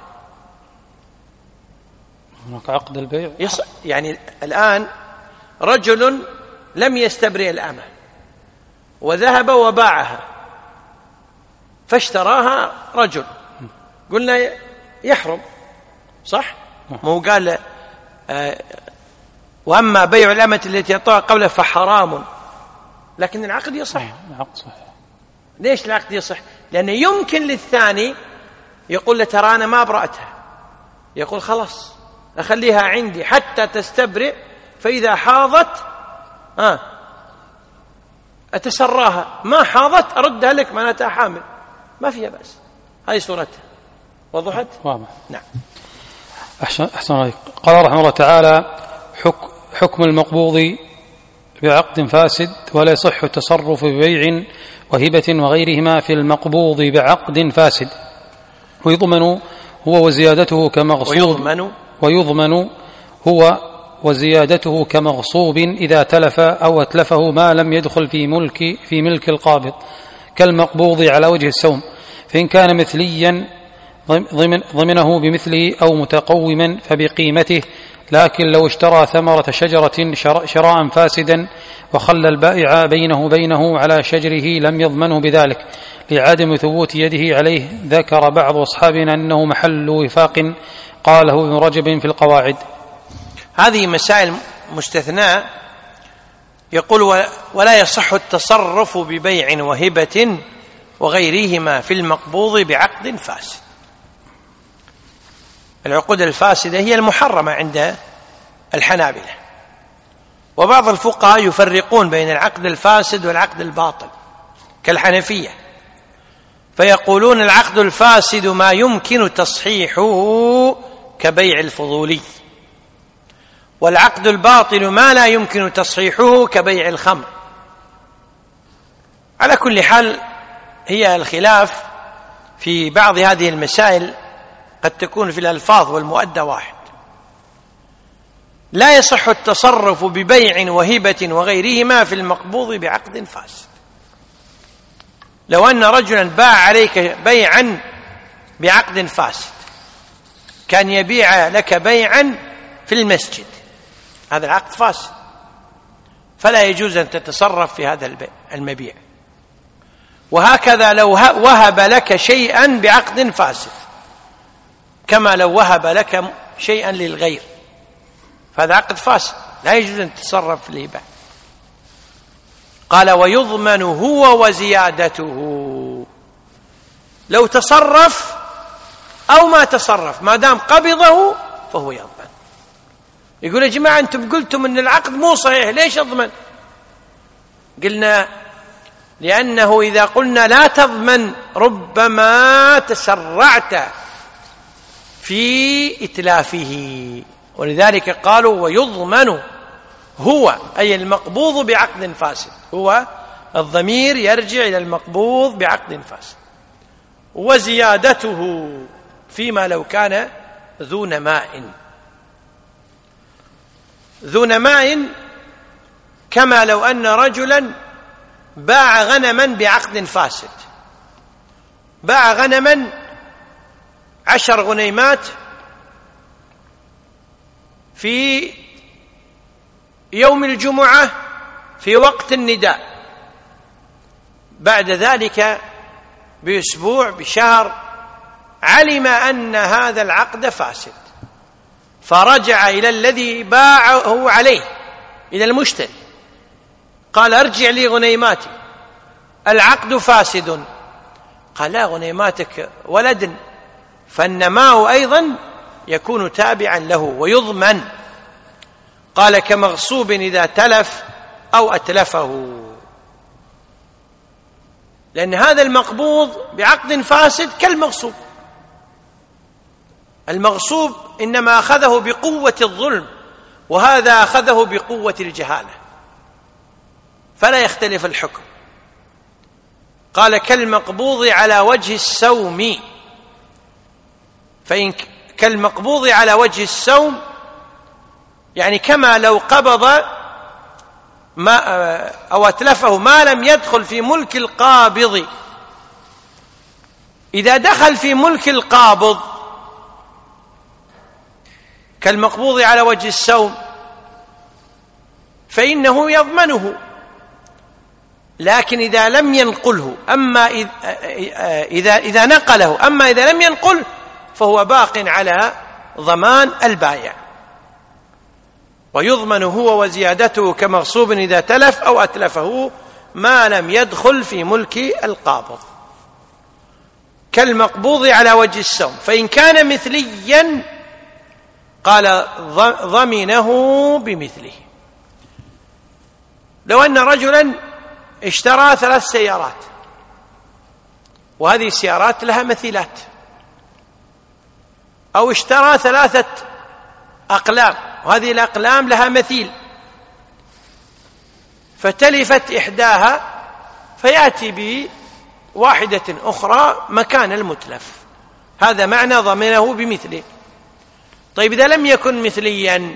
هناك عقد البيع يص... يعني الآن رجل لم يستبرئ الأمة وذهب وباعها فاشتراها رجل، قلنا يحرم، صح؟ مو قال آه وأما بيع الأمة التي يطأها قبل فحرام، لكن العقد يصح. العقد صحيح. ليش العقد يصح؟ لأنه يمكن للثاني يقول له ترى أنا ما أبرأتها، يقول خلاص أخليها عندي حتى تستبرئ، فإذا حاضت آه أتسراها، ما حاضت أردها لك معناتها حامل، ما فيها بأس. هذه صورتها. وضحت؟ واضح. نعم. أحسن أحسن عليك. قال رحمه الله تعالى: حكم المقبوض بعقد فاسد، ولا يصح التصرف ببيع وهبة وغيرهما في المقبوض بعقد فاسد، ويضمن هو وزيادته كمغصوب ويضمن, ويضمن هو وزيادته كمغصوب إذا تلف أو أتلفه ما لم يدخل في ملك في ملك القابض، كالمقبوض على وجه السوم، فإن كان مثليا ضمنه بمثله أو متقوما فبقيمته، لكن لو اشترى ثمرة شجرة شراء فاسدا وخلى البائع بينه وبينه على شجره لم يضمنه بذلك لعدم ثبوت يده عليه. ذكر بعض أصحابنا أنه محل وفاق، قاله ابن رجب في القواعد. هذه مسائل مستثناء. يقول: ولا يصح التصرف ببيع وهبة وغيرهما في المقبوض بعقد فاسد. العقود الفاسدة هي المحرمة عند الحنابلة، وبعض الفقهاء يفرقون بين العقد الفاسد والعقد الباطل كالحنفية، فيقولون العقد الفاسد ما يمكن تصحيحه كبيع الفضولي، والعقد الباطل ما لا يمكن تصحيحه كبيع الخمر. على كل حال هي الخلاف في بعض هذه المسائل قد تكون في الألفاظ والمؤدى واحد. لا يصح التصرف ببيع وهبة وغيرهما في المقبوض بعقد فاسد. لو أن رجلا باع عليك بيعا بعقد فاسد، كان يبيع لك بيعا في المسجد، هذا العقد فاسد، فلا يجوز أن تتصرف في هذا المبيع. وهكذا لو وهب لك شيئا بعقد فاسد، كما لو وهب لك شيئا للغير، فهذا عقد فاسد لا يجوز أن تتصرف في الهبة. قال: ويضمن هو وزيادته. لو تصرف أو ما تصرف ما دام قبضه فهو يضمن. يقول: يا جماعة أنتم قلتم أن العقد مو صحيح، ليش أضمن؟ قلنا: لأنه إذا قلنا لا تضمن ربما تسرعت في إتلافه، ولذلك قالوا: ويضمن هو، أي المقبوض بعقد فاسد. هو الضمير يرجع إلى المقبوض بعقد فاسد. وزيادته فيما لو كان ذو نماء. ذو نماء كما لو أن رجلا باع غنما بعقد فاسد، باع غنما عشر غنيمات في يوم الجمعة في وقت النداء، بعد ذلك بأسبوع بشهر علم أن هذا العقد فاسد، فرجع إلى الذي باعه عليه، إلى المشتري، قال: ارجع لي غنيماتي، العقد فاسد. قال: لا، غنيماتك ولد، فالنماء أيضا يكون تابعا له ويضمن. قال: كمغصوب إذا تلف أو أتلفه، لأن هذا المقبوض بعقد فاسد كالمغصوب. المغصوب إنما أخذه بقوة الظلم، وهذا أخذه بقوة الجهالة، فلا يختلف الحكم. قال: كالمقبوض على وجه السوم. فإن كالمقبوض على وجه السوم يعني كما لو قبض ما أو أتلفه ما لم يدخل في ملك القابض. إذا دخل في ملك القابض كالمقبوض على وجه السوم فإنه يضمنه، لكن إذا لم ينقله، أما إذا إذا نقله، أما إذا لم ينقل فهو باق على ضمان البائع. ويضمن هو وزيادته كمغصوب إذا تلف أو أتلفه ما لم يدخل في ملك القابض، كالمقبوض على وجه السوم. فإن كان مثليا قال: ضمنه بمثله. لو أن رجلا اشترى ثلاث سيارات، وهذه السيارات لها مثيلات، أو اشترى ثلاثة أقلام، وهذه الأقلام لها مثيل، فتلفت إحداها فيأتي بواحدة أخرى مكان المتلف، هذا معنى ضمنه بمثله. طيب إذا لم يكن مثليا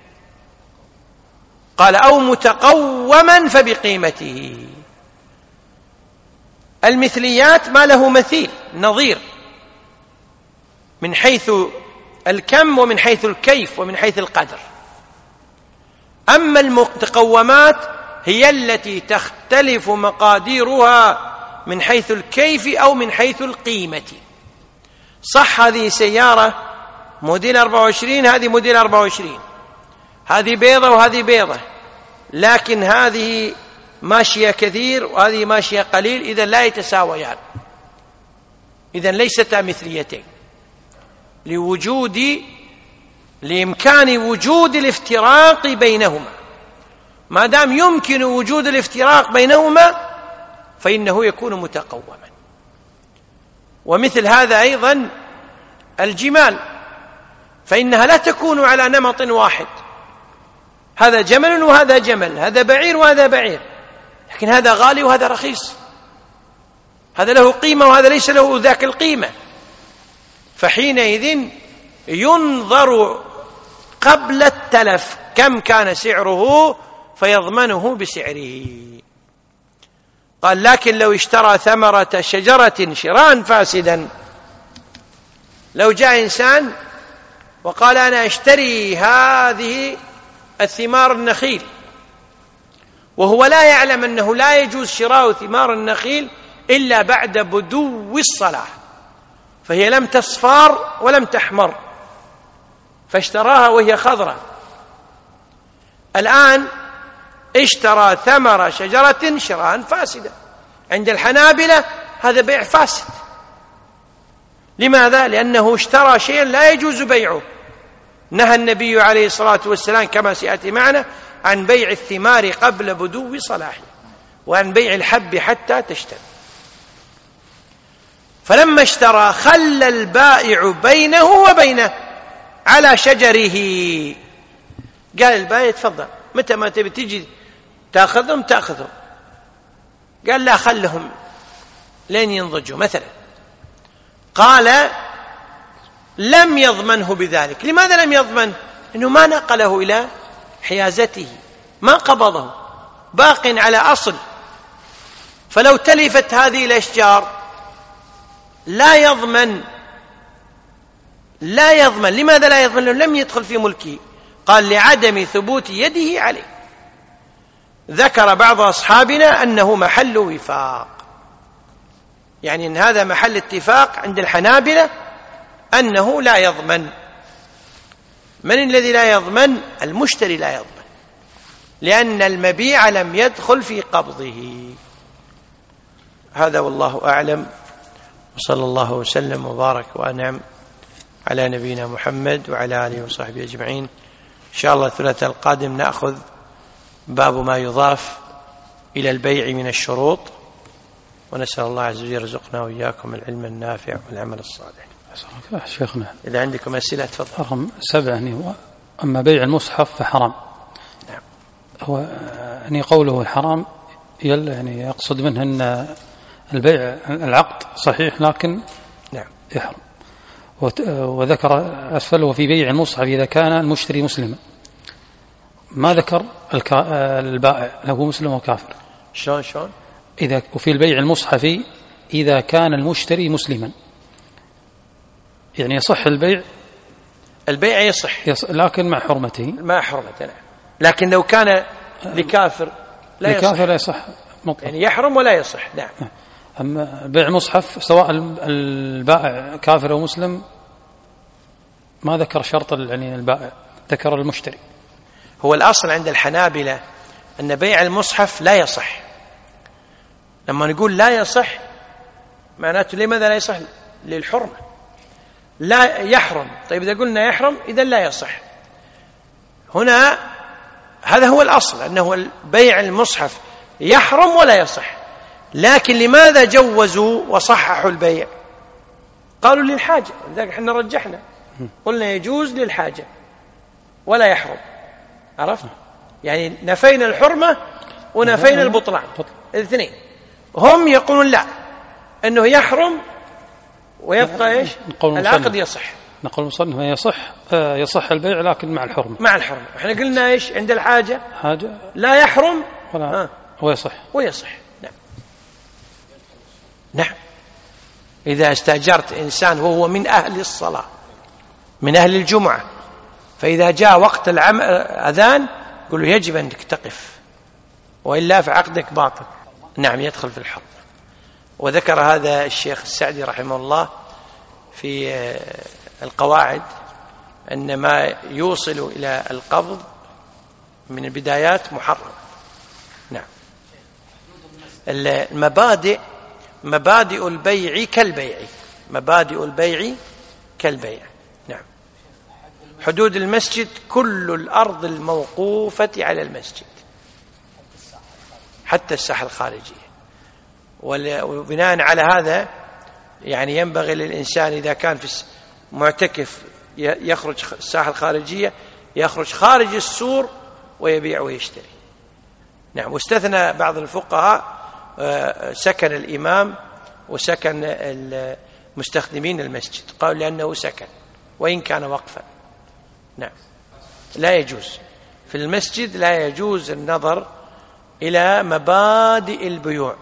قال: أو متقوما فبقيمته. المثليات ما له مثيل نظير، من حيث الكم ومن حيث الكيف ومن حيث القدر. أما المتقومات هي التي تختلف مقاديرها من حيث الكيف أو من حيث القيمة. صح هذه سيارة موديل أربعة وعشرين، هذه موديل أربعة وعشرين، هذه بيضة وهذه بيضة، لكن هذه ماشية كثير وهذه ماشية قليل، إذن لا يتساويان، إذن ليستا مثليتين، لوجود لإمكان وجود الافتراق بينهما. ما دام يمكن وجود الافتراق بينهما فإنه يكون متقوما. ومثل هذا أيضا الجمال، فإنها لا تكون على نمط واحد، هذا جمل وهذا جمل، هذا بعير وهذا بعير، لكن هذا غالي وهذا رخيص، هذا له قيمة وهذا ليس له ذاك القيمة. فحينئذ ينظر قبل التلف كم كان سعره فيضمنه بسعره. قال: لكن لو اشترى ثمرة شجرة شراء فاسدا، لو جاء إنسان وقال: أنا أشتري هذه الثمار النخيل، وهو لا يعلم أنه لا يجوز شراء ثمار النخيل إلا بعد بدو الصلاة، فهي لم تصفار ولم تحمر، فاشتراها وهي خضراء. الآن اشترى ثمر شجرة شراء فاسدا، عند الحنابلة هذا بيع فاسد. لماذا؟ لأنه اشترى شيئا لا يجوز بيعه. نهى النبي عليه الصلاة والسلام كما سيأتي معنا عن بيع الثمار قبل بدو صلاحه، وعن بيع الحب حتى تشتري. فلما اشترى خلى البائع بينه وبينه على شجره، قال البائع: تفضل، متى ما تبي تجي تأخذهم تأخذهم. قال: لا، خلهم لين ينضجوا مثلا. قال: لم يضمنه بذلك. لماذا لم يضمن؟ إنه ما نقله إلى حيازته، ما قبضه، باق على أصل. فلو تلفت هذه الأشجار لا يضمن، لا يضمن. لماذا لا يضمن؟ لأنه لم يدخل في ملكه. قال: لعدم ثبوت يده عليه. ذكر بعض أصحابنا أنه محل وفاق، يعني أن هذا محل اتفاق عند الحنابلة أنه لا يضمن. من الذي لا يضمن؟ المشتري لا يضمن، لأن المبيع لم يدخل في قبضه. هذا والله أعلم، وصلى الله وسلم وبارك وأنعم على نبينا محمد وعلى آله وصحبه أجمعين. إن شاء الله الثلاثاء القادم نأخذ باب ما يضاف إلى البيع من الشروط، ونسأل الله عز وجل يرزقنا وإياكم العلم النافع والعمل الصالح. شيخنا إذا عندكم أسئلة تفضل. رقم سبعة، يعني أما بيع المصحف فحرام. نعم. هو يعني قوله الحرام يعني يقصد منه أن البيع العقد صحيح لكن نعم يحرم. وذكر أسفله في بيع المصحف إذا كان المشتري مسلما، ما ذكر البائع له مسلم وكافر. شلون شلون؟ إذا وفي البيع المصحف إذا كان المشتري مسلما، يعني يصح البيع، البيع يصح, يصح لكن مع حرمته، مع حرمته. لكن لو كان لكافر لا يصح، لكافر لا يصح مطلق، يعني يحرم ولا يصح. نعم. أما بيع مصحف سواء البائع كافر أو مسلم ما ذكر شرط يعني البائع، ذكر المشتري. هو الأصل عند الحنابلة أن بيع المصحف لا يصح. لما نقول لا يصح معناته لماذا لا يصح؟ للحرمة، لا يحرم. طيب إذا قلنا يحرم إذن لا يصح. هنا هذا هو الأصل، أنه بيع المصحف يحرم ولا يصح. لكن لماذا جوزوا وصححوا البيع؟ قالوا للحاجة، لذلك احنا رجحنا قلنا يجوز للحاجة ولا يحرم. عرفت؟ يعني نفينا الحرمة ونفينا البطلان، الاثنين. هم يقولون لا، أنه يحرم ويبقى إيش؟ العقد يصح. نقول مصنف يصح يصح البيع لكن مع الحرمة، مع الحرمة. احنا قلنا إيش عند الحاجة؟ حاجة لا يحرم ولا ويصح ويصح. نعم نعم. إذا استأجرت إنسان وهو من أهل الصلاة من أهل الجمعة، فإذا جاء وقت الأذان قل له يجب أنك تقف، وإلا فعقدك باطل. نعم، يدخل في الحرب. وذكر هذا الشيخ السعدي رحمه الله في القواعد أن ما يوصل إلى القبض من البدايات محرم. نعم. المبادئ مبادئ البيع كالبيع مبادئ البيع كالبيع. نعم. حدود المسجد كل الأرض الموقوفة على المسجد حتى الساحة الخارجية. وبناء على هذا يعني ينبغي للإنسان إذا كان في معتكف يخرج الساحة الخارجية يخرج خارج السور ويبيع ويشتري. نعم. واستثنى بعض الفقهاء سكن الإمام وسكن المستخدمين المسجد، قالوا لأنه سكن وإن كان وقفا. نعم. لا يجوز في المسجد، لا يجوز النظر إلى مبادئ البيوع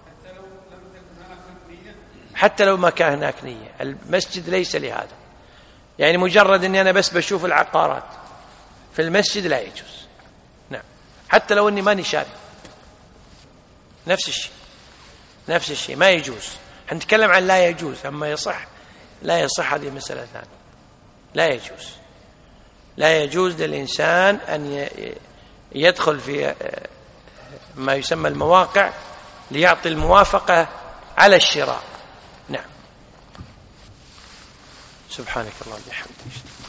حتى لو ما كان هناك نية. المسجد ليس لهذا، يعني مجرد أني أنا بس بشوف العقارات في المسجد لا يجوز. نعم. حتى لو أني ماني شاري، نفس الشيء نفس الشيء ما يجوز. نتكلم عن لا يجوز، أما يصح لا يصح هذه مسألة ثانية. لا يجوز لا يجوز للإنسان أن يدخل في ما يسمى المواقع ليعطي الموافقة على الشراء. نعم. سبحانك اللهم وبحمدك.